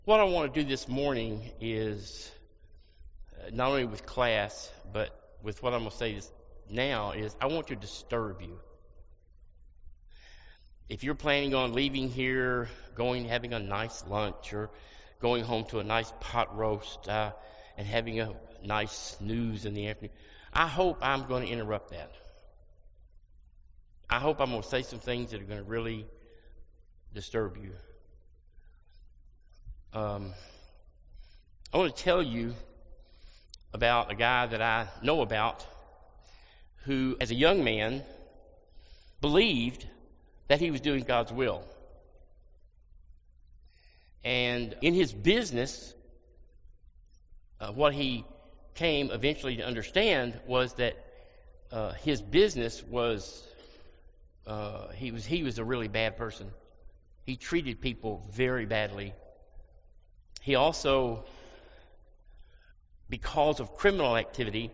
What I want to do this morning is, not only with class, but with what I'm going to say now, is I want to disturb you. If you're planning on leaving here, having a nice lunch, or going home to a nice pot roast, and having a nice snooze in the afternoon, I hope I'm going to interrupt that. I hope I'm going to say some things that are going to really disturb you. I want to tell you about a guy that I know about who, as a young man, believed that he was doing God's will. And in his business, what he came eventually to understand was that his business was, he was a really bad person. He treated people very badly. He also, because of criminal activity,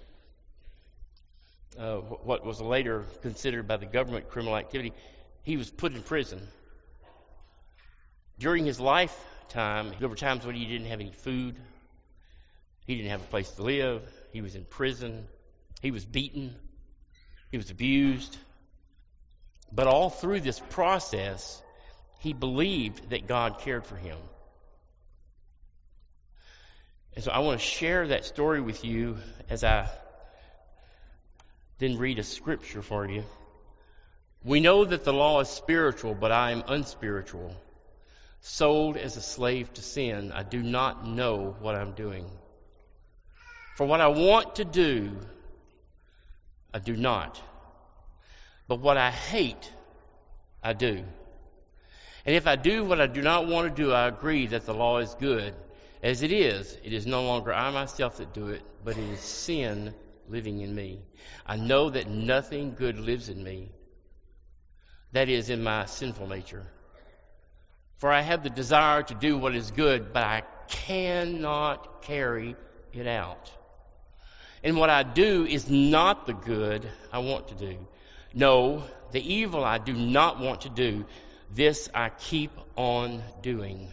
what was later considered by the government criminal activity, he was put in prison. During his lifetime, there were times when he didn't have any food. He didn't have a place to live. He was in prison. He was beaten. He was abused. But all through this process, he believed that God cared for him. And so I want to share that story with you as I then read a scripture for you. We know that the law is spiritual, but I am unspiritual. Sold as a slave to sin, I do not know what I'm doing. For what I want to do, I do not. But what I hate, I do. And if I do what I do not want to do, I agree that the law is good. As it is no longer I myself that do it, but it is sin living in me. I know that nothing good lives in me, that is, in my sinful nature. For I have the desire to do what is good, but I cannot carry it out. And what I do is not the good I want to do. No, the evil I do not want to do, this I keep on doing.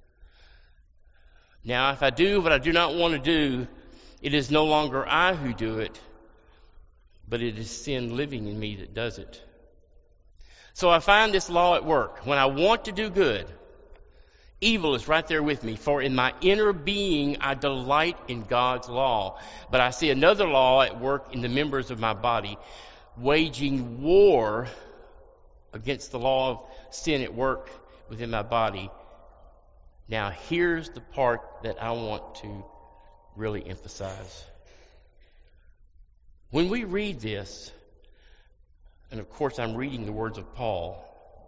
Now, if I do what I do not want to do, it is no longer I who do it, but it is sin living in me that does it. So I find this law at work. When I want to do good, evil is right there with me. For in my inner being, I delight in God's law. But I see another law at work in the members of my body, waging war against the law of sin at work within my body. Now, here's the part that I want to really emphasize. When we read this, and of course I'm reading the words of Paul,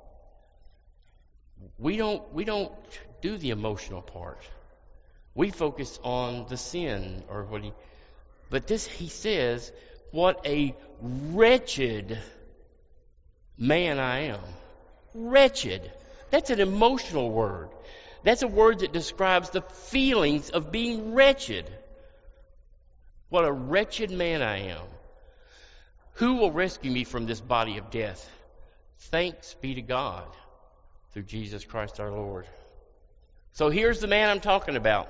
we don't do the emotional part. We focus on the sin but he says, what a wretched man I am. Wretched. That's an emotional word. That's a word that describes the feelings of being wretched. What a wretched man I am. Who will rescue me from this body of death? Thanks be to God through Jesus Christ our Lord. So here's the man I'm talking about.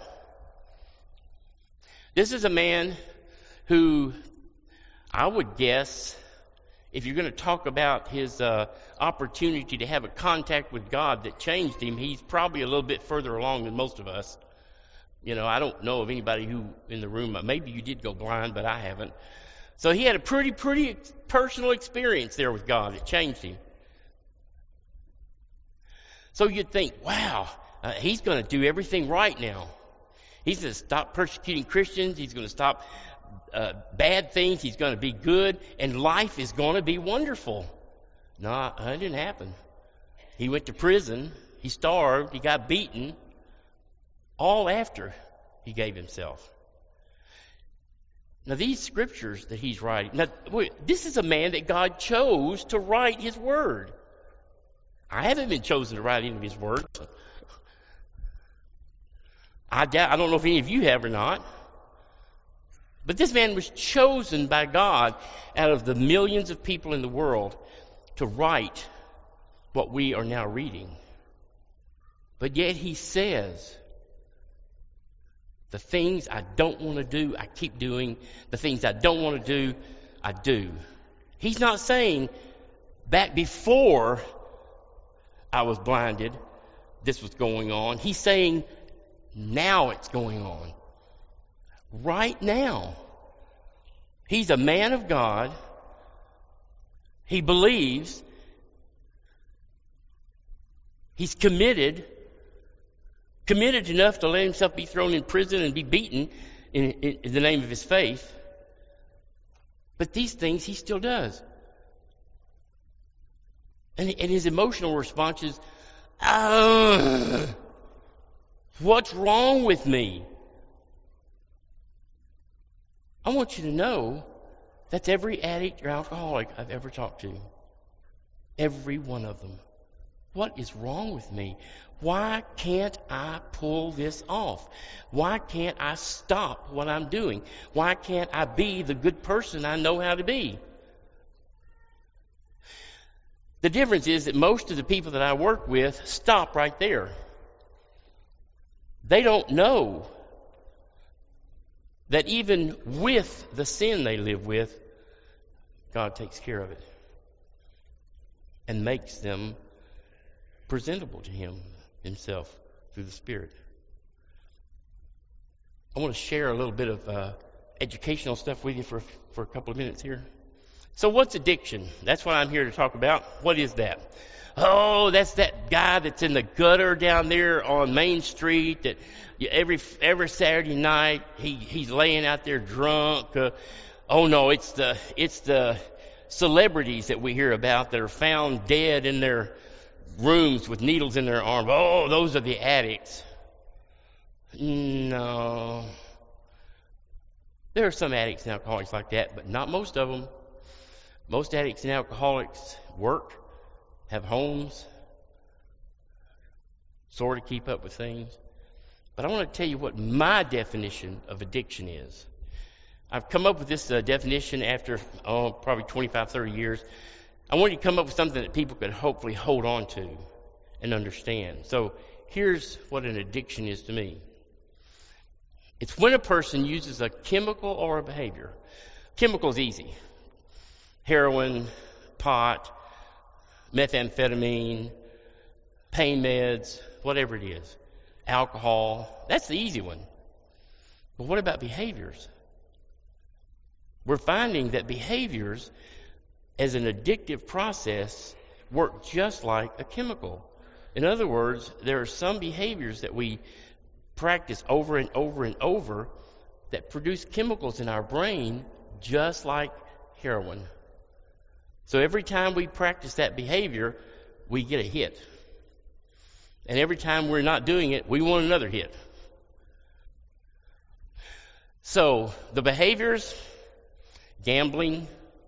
This is a man who, I would guess, if you're going to talk about his opportunity to have a contact with God that changed him, he's probably a little bit further along than most of us. You know, I don't know of anybody who in the room, maybe you did go blind, but I haven't. So he had a pretty personal experience there with God. It changed him. So you'd think, wow, he's going to do everything right now. He's going to stop persecuting Christians. He's going to stop bad things. He's going to be good, and life is going to be wonderful. No, that didn't happen. He went to prison. He starved. He got beaten. All after he gave himself. Now, these scriptures that he's writing, this is a man that God chose to write his word. I haven't been chosen to write any of his words. I don't know if any of you have or not. But this man was chosen by God out of the millions of people in the world to write what we are now reading. But yet he says The things I don't want to do, I keep doing. The things I don't want to do, I do. He's not saying back before I was blinded, this was going on. He's saying now it's going on. Right now. He's a man of God. He believes. He's committed enough to let himself be thrown in prison and be beaten in the name of his faith. But these things he still does. And his emotional response is, what's wrong with me? I want you to know that's every addict or alcoholic I've ever talked to. Every one of them. What is wrong with me? Why can't I pull this off? Why can't I stop what I'm doing? Why can't I be the good person I know how to be? The difference is that most of the people that I work with stop right there. They don't know that even with the sin they live with, God takes care of it and makes them presentable to himself through the Spirit. I want to share a little bit of educational stuff with you for a couple of minutes here. So what's addiction? That's what I'm here to talk about. What is that? Oh, that's that guy that's in the gutter down there on Main Street that every Saturday night he's laying out there drunk. Oh no, it's the celebrities that we hear about that are found dead in their rooms with needles in their arms. Oh, those are the addicts. No. There are some addicts and alcoholics like that, but not most of them. Most addicts and alcoholics work, have homes, sort of keep up with things. But I want to tell you what my definition of addiction is. I've come up with this definition after probably 25, 30 years. I want you to come up with something that people could hopefully hold on to and understand. So here's what an addiction is to me. It's when a person uses a chemical or a behavior. Chemical is easy. Heroin, pot, methamphetamine, pain meds, whatever it is. Alcohol, that's the easy one. But what about behaviors? We're finding that behaviors as an addictive process work just like a chemical. In other words, there are some behaviors that we practice over and over and over that produce chemicals in our brain just like heroin. So every time we practice that behavior, we get a hit. And every time we're not doing it, we want another hit. So the behaviors, gambling,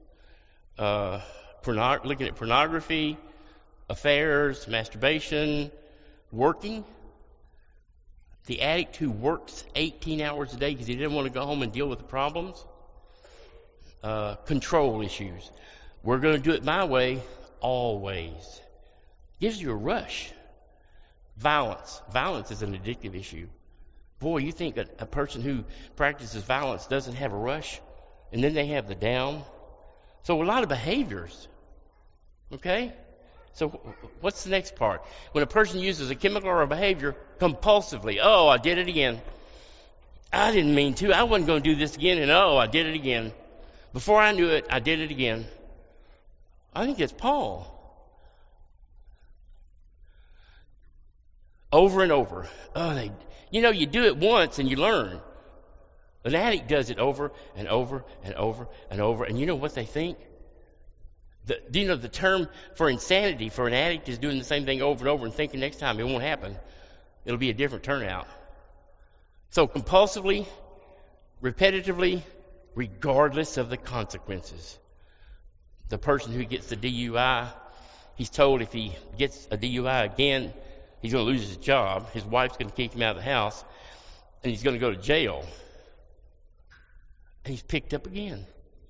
looking at pornography, affairs, masturbation, working. The addict who works 18 hours a day because he didn't want to go home and deal with the problems. Control issues. We're going to do it my way, always. Gives you a rush. Violence. Violence is an addictive issue. Boy, you think that a person who practices violence doesn't have a rush, and then they have the down. So a lot of behaviors. Okay? So what's the next part? When a person uses a chemical or a behavior compulsively. Oh, I did it again. I didn't mean to. I wasn't going to do this again, and oh, I did it again. Before I knew it, I did it again. I think it's Paul. Over and over. Oh, you do it once and you learn. An addict does it over and over and over and over. And you know what they think? Do you know the term for insanity for an addict is doing the same thing over and over and thinking next time it won't happen. It'll be a different turnout. So compulsively, repetitively, regardless of the consequences. The person who gets the DUI, he's told if he gets a DUI again, he's going to lose his job. His wife's going to kick him out of the house, and he's going to go to jail. And he's picked up again.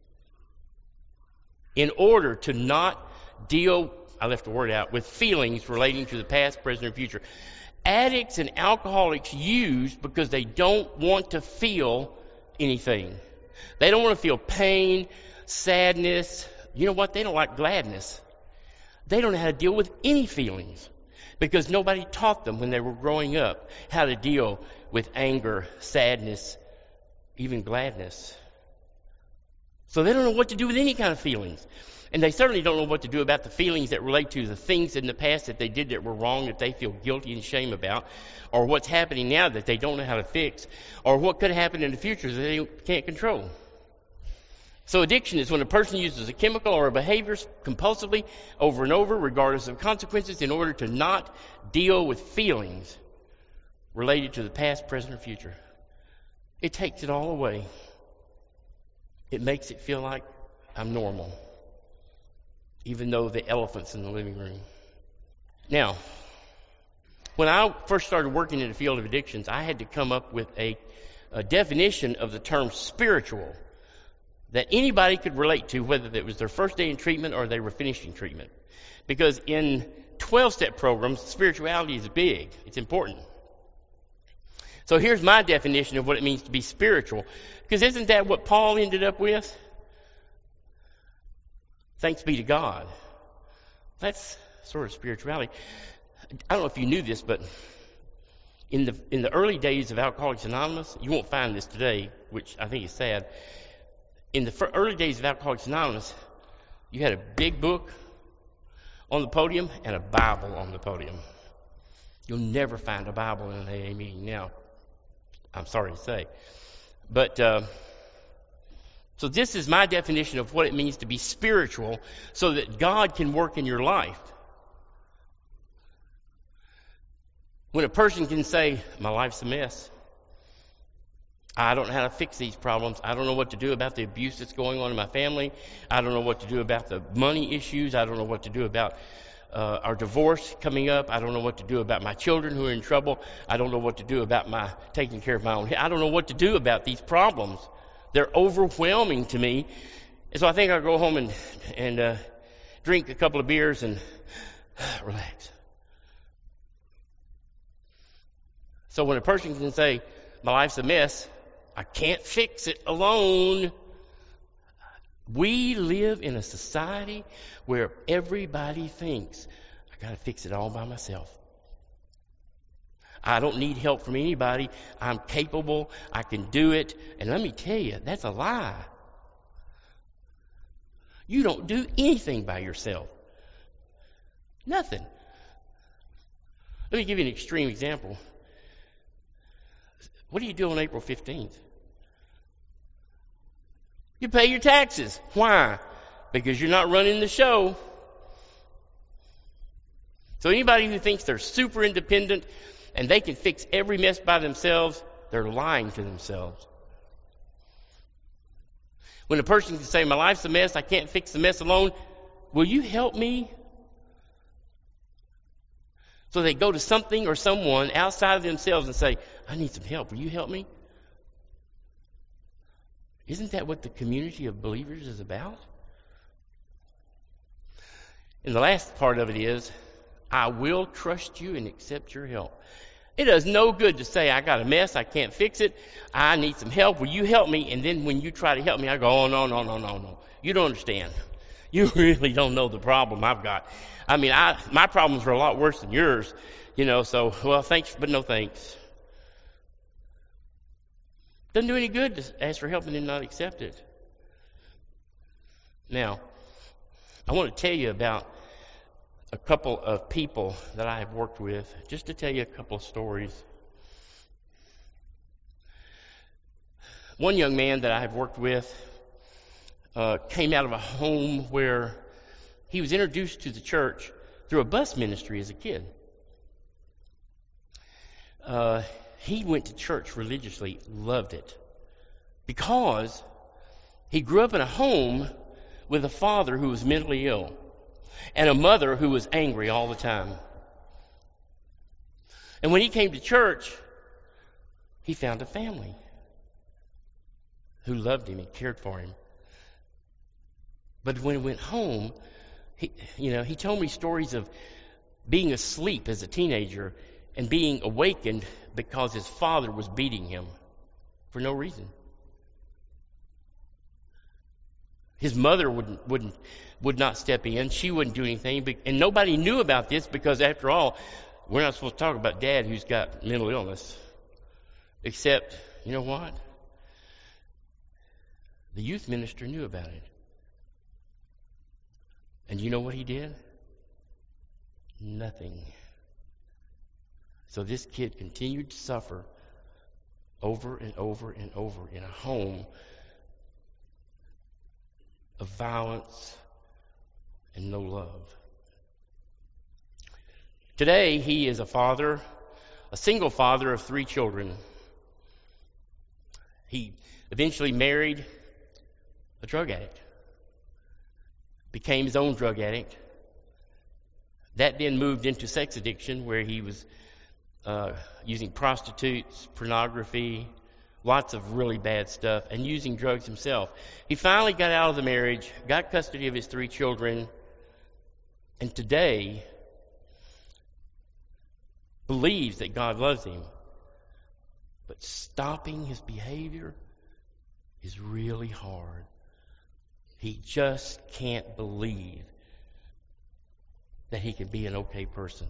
In order to not deal, I left the word out, with feelings relating to the past, present, and future. Addicts and alcoholics use because they don't want to feel anything. They don't want to feel pain, sadness. You know what? They don't like gladness. They don't know how to deal with any feelings because nobody taught them when they were growing up how to deal with anger, sadness, even gladness. So they don't know what to do with any kind of feelings. And they certainly don't know what to do about the feelings that relate to the things in the past that they did that were wrong, that they feel guilty and shame about, or what's happening now that they don't know how to fix, or what could happen in the future that they can't control. So addiction is when a person uses a chemical or a behavior compulsively over and over, regardless of consequences, in order to not deal with feelings related to the past, present, or future. It takes it all away. It makes it feel like I'm normal, even though the elephant's in the living room. Now, when I first started working in the field of addictions, I had to come up with a definition of the term spiritual that anybody could relate to, whether it was their first day in treatment or they were finishing treatment. Because in 12-step programs, spirituality is big. It's important. So here's my definition of what it means to be spiritual. Because isn't that what Paul ended up with? Thanks be to God. That's sort of spirituality. I don't know if you knew this, but in the early days of Alcoholics Anonymous, you won't find this today, which I think is sad. In the early days of Alcoholics Anonymous, you had a big book on the podium and a Bible on the podium. You'll never find a Bible in an AA meeting now, I'm sorry to say. But so this is my definition of what it means to be spiritual so that God can work in your life. When a person can say, my life's a mess. I don't know how to fix these problems. I don't know what to do about the abuse that's going on in my family. I don't know what to do about the money issues. I don't know what to do about our divorce coming up. I don't know what to do about my children who are in trouble. I don't know what to do about my taking care of my own. I don't know what to do about these problems. They're overwhelming to me. And so I think I'll go home and drink a couple of beers and relax. So when a person can say, my life's a mess, I can't fix it alone. We live in a society where everybody thinks, I got to fix it all by myself. I don't need help from anybody. I'm capable. I can do it. And let me tell you, that's a lie. You don't do anything by yourself. Nothing. Let me give you an extreme example. What do you do on April 15th? You pay your taxes. Why? Because you're not running the show. So anybody who thinks they're super independent and they can fix every mess by themselves, they're lying to themselves. When a person can say, my life's a mess, I can't fix the mess alone, will you help me? So they go to something or someone outside of themselves and say, I need some help. Will you help me? Isn't that what the community of believers is about? And the last part of it is, I will trust you and accept your help. It does no good to say, I got a mess, I can't fix it, I need some help, will you help me? And then when you try to help me, I go, oh, no. You don't understand. You really don't know the problem I've got. I mean, my problems are a lot worse than yours, so, well, thanks, but no thanks. Doesn't do any good to ask for help and then not accept it. Now, I want to tell you about a couple of people that I have worked with, just to tell you a couple of stories. One young man that I have worked with came out of a home where he was introduced to the church through a bus ministry as a kid. He went to church religiously, loved it, because he grew up in a home with a father who was mentally ill and a mother who was angry all the time. And when he came to church, he found a family who loved him and cared for him. But when he went home, he told me stories of being asleep as a teenager and being awakened because his father was beating him for no reason. His mother would not step in. She wouldn't do anything. And nobody knew about this because, after all, we're not supposed to talk about Dad who's got mental illness. Except, you know what? The youth minister knew about it. And you know what he did? Nothing. So this kid continued to suffer over and over and over in a home of violence and no love. Today, he is a father, a single father of 3 children. He eventually married a drug addict, became his own drug addict. That then moved into sex addiction, where he was using prostitutes, pornography, lots of really bad stuff, and using drugs himself. He finally got out of the marriage, got custody of his 3 children, and today believes that God loves him. But stopping his behavior is really hard. He just can't believe that he can be an okay person.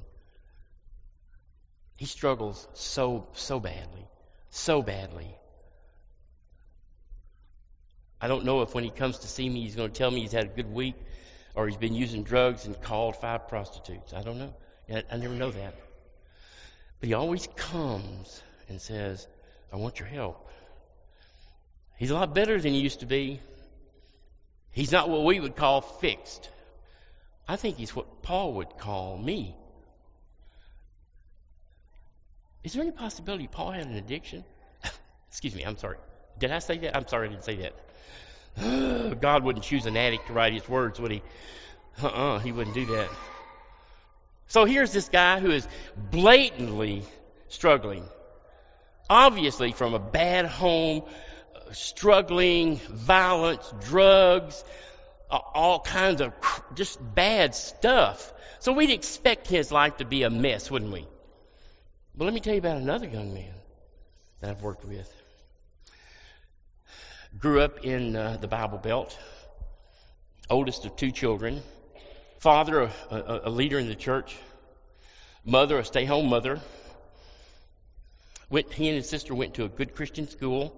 He struggles so badly. I don't know if when he comes to see me he's going to tell me he's had a good week or he's been using drugs and called 5 prostitutes. I don't know. I never know that. But he always comes and says, I want your help. He's a lot better than he used to be. He's not what we would call fixed. I think he's what Paul would call me. Is there any possibility Paul had an addiction? Excuse me, I'm sorry. Did I say that? I'm sorry I didn't say that. God wouldn't choose an addict to write his words, would he? He wouldn't do that. So here's this guy who is blatantly struggling. Obviously from a bad home, struggling, violence, drugs, all kinds of just bad stuff. So we'd expect his life to be a mess, wouldn't we? But let me tell you about another young man that I've worked with. Grew up in the Bible Belt, oldest of 2 children, father a leader in the church, mother a stay-home mother. He and his sister went to a good Christian school,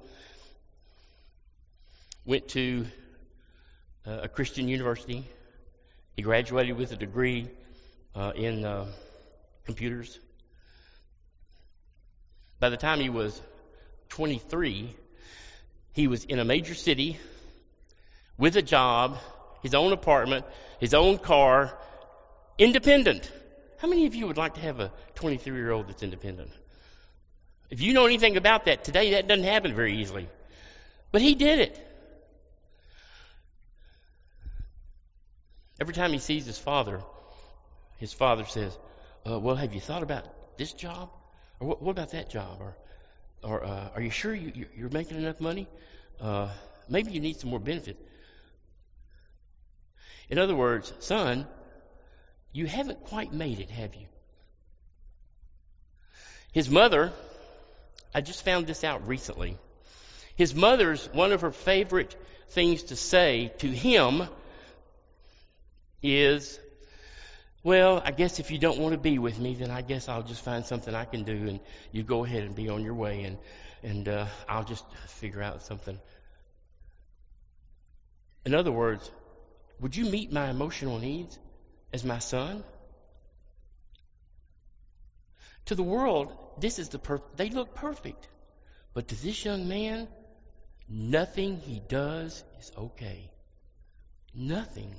went to a Christian university. He graduated with a degree in computers. By the time he was 23, he was in a major city with a job, his own apartment, his own car, independent. How many of you would like to have a 23-year-old that's independent? If you know anything about that, today that doesn't happen very easily. But he did it. Every time he sees his father says, well, have you thought about this job? Or what about that job? Or are you sure you're making enough money? Maybe you need some more benefit. In other words, son, you haven't quite made it, have you? His mother, I just found this out recently. His mother's, one of her favorite things to say to him is, well, I guess if you don't want to be with me, then I guess I'll just find something I can do and you go ahead and be on your way and I'll just figure out something. In other words, would you meet my emotional needs as my son? To the world, this is they look perfect. But to this young man, nothing he does is okay. Nothing.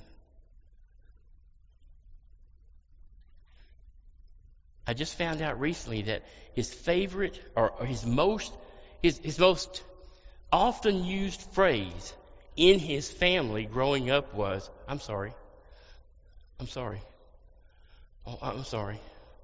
I just found out recently that his favorite or his most often used phrase in his family growing up was, I'm sorry. I'm sorry. Oh, I'm sorry.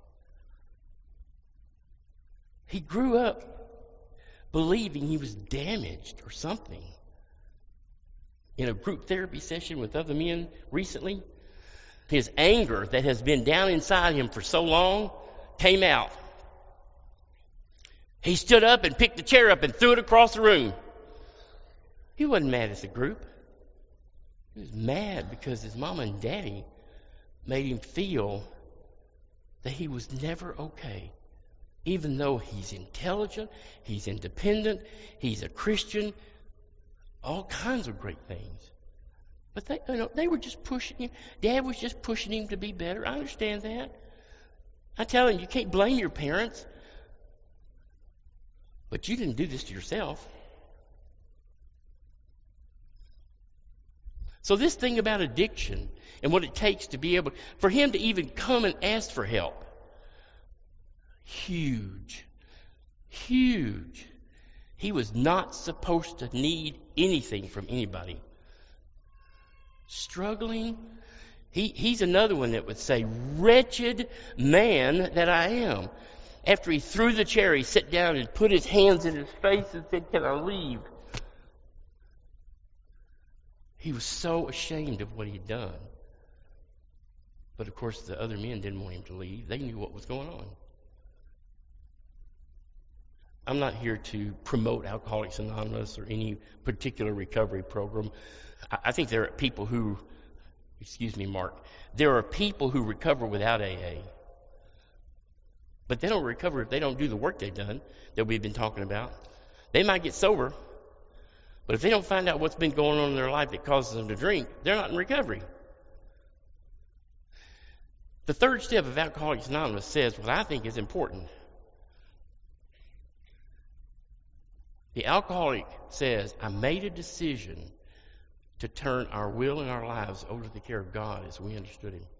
He grew up believing he was damaged or something. In a group therapy session with other men recently, his anger that has been down inside him for so long came out. He stood up and picked the chair up and threw it across the room. He wasn't mad at the group. He was mad because his mama and daddy made him feel that he was never okay. Even though he's intelligent, he's independent, he's a Christian, all kinds of great things. But they were just pushing him. Dad was just pushing him to be better. I understand that. I tell him, you can't blame your parents. But you didn't do this to yourself. So this thing about addiction and what it takes to be able, for him to even come and ask for help, huge. Huge. He was not supposed to need anything from anybody. Struggling. He's another one that would say, wretched man that I am. After he threw the chair, he sat down and put his hands in his face and said, can I leave? He was so ashamed of what he'd done. But of course, the other men didn't want him to leave. They knew what was going on. I'm not here to promote Alcoholics Anonymous or any particular recovery program. I think there are people who, excuse me, Mark, there are people who recover without AA. But they don't recover if they don't do the work they've done that we've been talking about. They might get sober, but if they don't find out what's been going on in their life that causes them to drink, they're not in recovery. The third step of Alcoholics Anonymous says what I think is important. The alcoholic says, I made a decision to turn our will and our lives over to the care of God as we understood Him.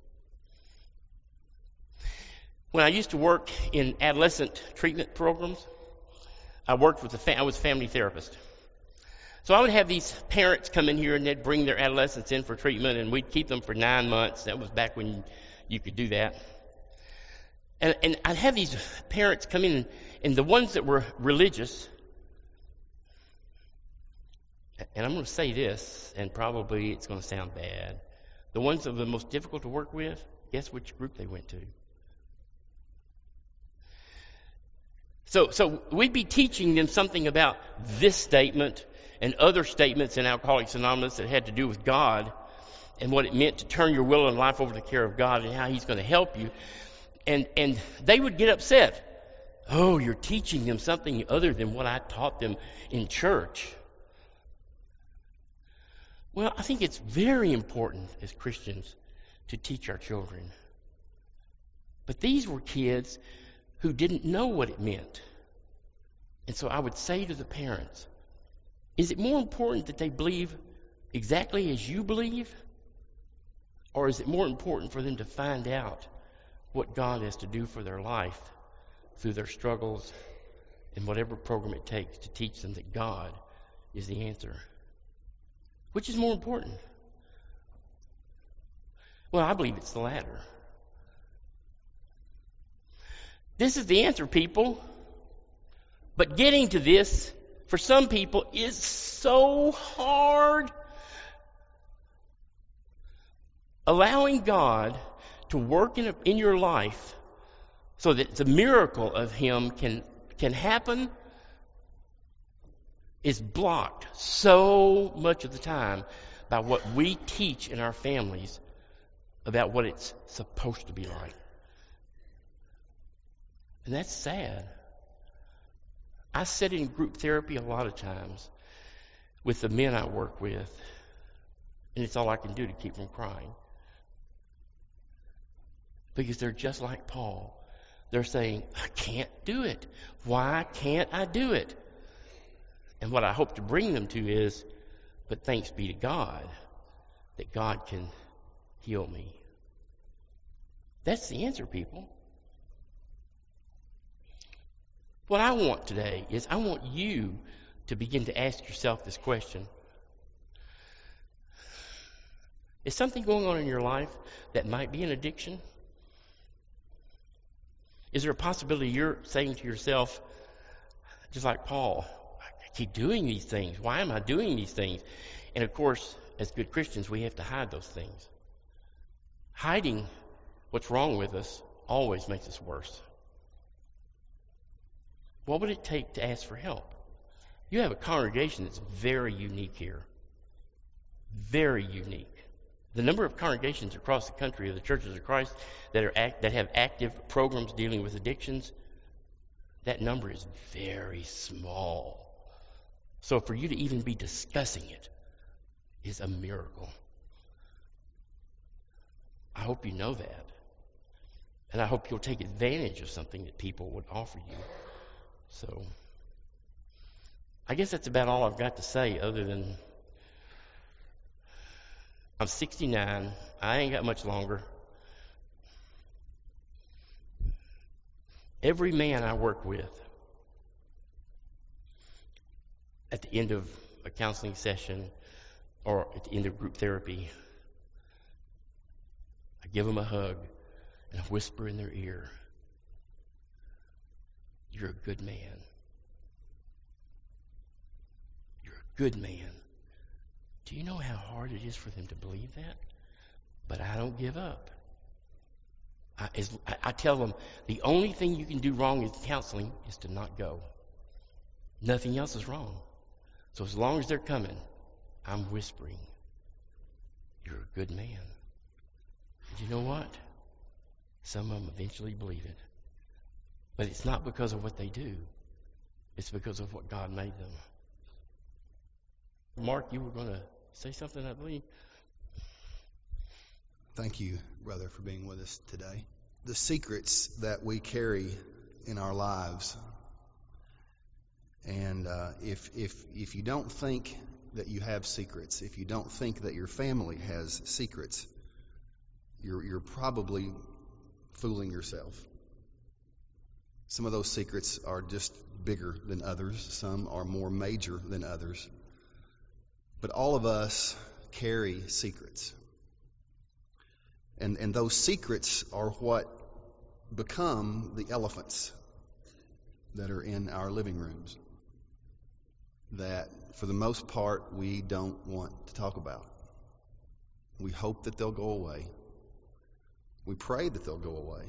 When I used to work in adolescent treatment programs, I was a family therapist. So I would have these parents come in here and they'd bring their adolescents in for treatment, and we'd keep them for 9 months. That was back when you could do that. And I'd have these parents come in, and the ones that were religious, and I'm going to say this, and probably it's going to sound bad, the ones that were the most difficult to work with, guess which group they went to? So we'd be teaching them something about this statement and other statements in Alcoholics Anonymous that had to do with God and what it meant to turn your will and life over to the care of God and how He's going to help you. And they would get upset. Oh, you're teaching them something other than what I taught them in church. Well, I think it's very important as Christians to teach our children. But these were kids who didn't know what it meant. And so I would say to the parents, is it more important that they believe exactly as you believe? Or is it more important for them to find out what God has to do for their life through their struggles and whatever program it takes to teach them that God is the answer? Which is more important? Well, I believe it's the latter. This is the answer, people. But getting to this, for some people, is so hard. Allowing God to work in your life so that the miracle of Him can happen is blocked so much of the time by what we teach in our families about what it's supposed to be like. And that's sad. I sit in group therapy a lot of times with the men I work with, and it's all I can do to keep from crying. Because they're just like Paul. They're saying, I can't do it. Why can't I do it? And what I hope to bring them to is, but thanks be to God that God can heal me. That's the answer, people. What I want today is I want you to begin to ask yourself this question. Is something going on in your life that might be an addiction? Is there a possibility you're saying to yourself, just like Paul, I keep doing these things. Why am I doing these things? And of course, as good Christians, we have to hide those things. Hiding what's wrong with us always makes us worse. What would it take to ask for help? You have a congregation that's very unique here. Very unique. The number of congregations across the country of the Churches of Christ that have active programs dealing with addictions, that number is very small. So for you to even be discussing it is a miracle. I hope you know that. And I hope you'll take advantage of something that people would offer you. So, I guess that's about all I've got to say, other than I'm 69. I ain't got much longer. Every man I work with, at the end of a counseling session or at the end of group therapy, I give them a hug and I whisper in their ear, "You're a good man. You're a good man." Do you know how hard it is for them to believe that? But I don't give up. I tell them, the only thing you can do wrong in counseling is to not go. Nothing else is wrong. So as long as they're coming, I'm whispering, "You're a good man." And you know what? Some of them eventually believe it. But it's not because of what they do. It's because of what God made them. Mark, you were going to say something, I believe. Thank you, brother, for being with us today. The secrets that we carry in our lives, and if you don't think that you have secrets, if you don't think that your family has secrets, you're probably fooling yourself. Some of those secrets are just bigger than others. Some are more major than others. But all of us carry secrets. And those secrets are what become the elephants that are in our living rooms, that for the most part we don't want to talk about. We hope that they'll go away. We pray that they'll go away.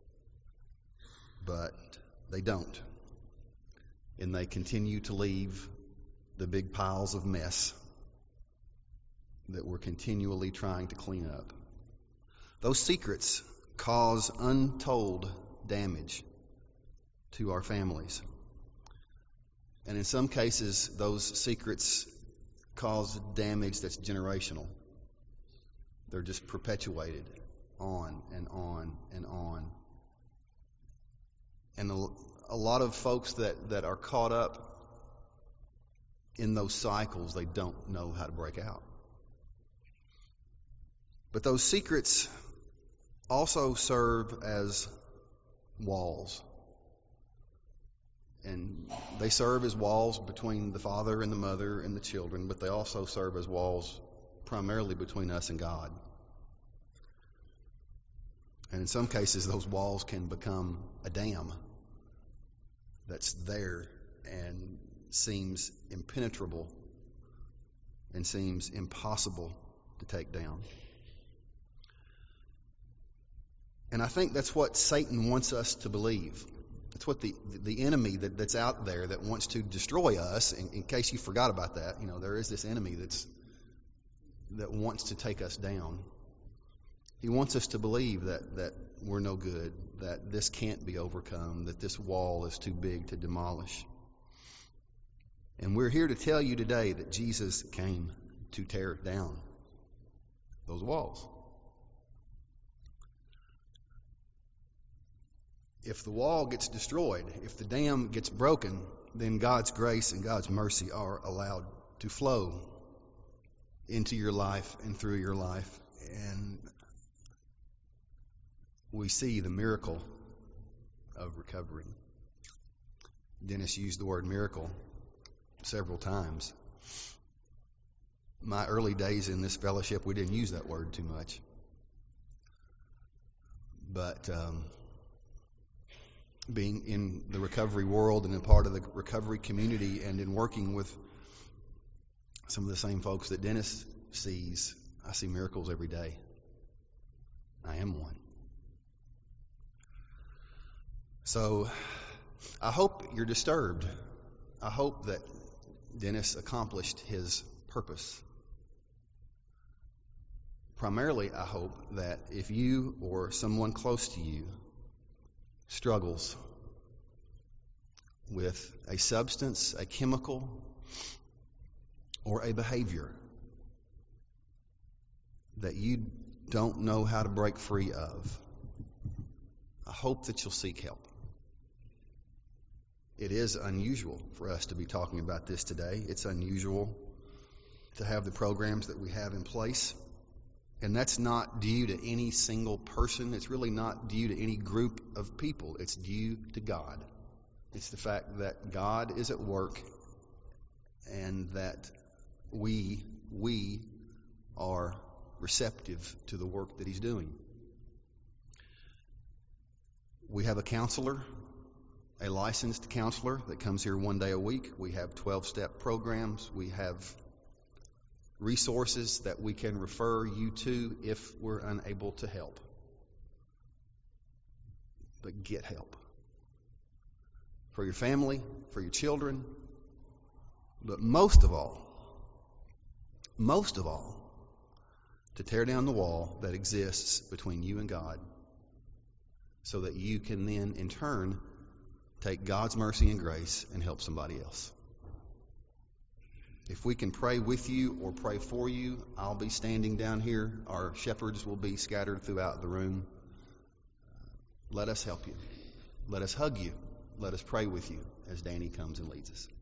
But they don't. And they continue to leave the big piles of mess that we're continually trying to clean up. Those secrets cause untold damage to our families. And in some cases, those secrets cause damage that's generational. They're just perpetuated on and on and on. And a lot of folks that are caught up in those cycles, they don't know how to break out. But those secrets also serve as walls. And they serve as walls between the father and the mother and the children, but they also serve as walls primarily between us and God. And in some cases, those walls can become a dam that's there and seems impenetrable and seems impossible to take down. And I think that's what Satan wants us to believe. That's what the enemy that's out there that wants to destroy us. In case you forgot about that, there is this enemy that wants to take us down. He wants us to believe that we're no good, that this can't be overcome, that this wall is too big to demolish. And we're here to tell you today that Jesus came to tear down those walls. If the wall gets destroyed, if the dam gets broken, then God's grace and God's mercy are allowed to flow into your life and through your life. And we see the miracle of recovery. Dennis used the word miracle several times. My early days in this fellowship, we didn't use that word too much. But being in the recovery world and in part of the recovery community and in working with some of the same folks that Dennis sees, I see miracles every day. I am one. So I hope you're disturbed. I hope that Dennis accomplished his purpose. Primarily, I hope that if you or someone close to you struggles with a substance, a chemical, or a behavior that you don't know how to break free of, I hope that you'll seek help. It is unusual for us to be talking about this today. It's unusual to have the programs that we have in place. And that's not due to any single person. It's really not due to any group of people. It's due to God. It's the fact that God is at work and that we are receptive to the work that He's doing. We have a counselor, a licensed counselor that comes here one day a week. We have 12-step programs. We have resources that we can refer you to if we're unable to help. But get help. For your family, for your children, but most of all, to tear down the wall that exists between you and God so that you can then, in turn, take God's mercy and grace and help somebody else. If we can pray with you or pray for you, I'll be standing down here. Our shepherds will be scattered throughout the room. Let us help you. Let us hug you. Let us pray with you as Danny comes and leads us.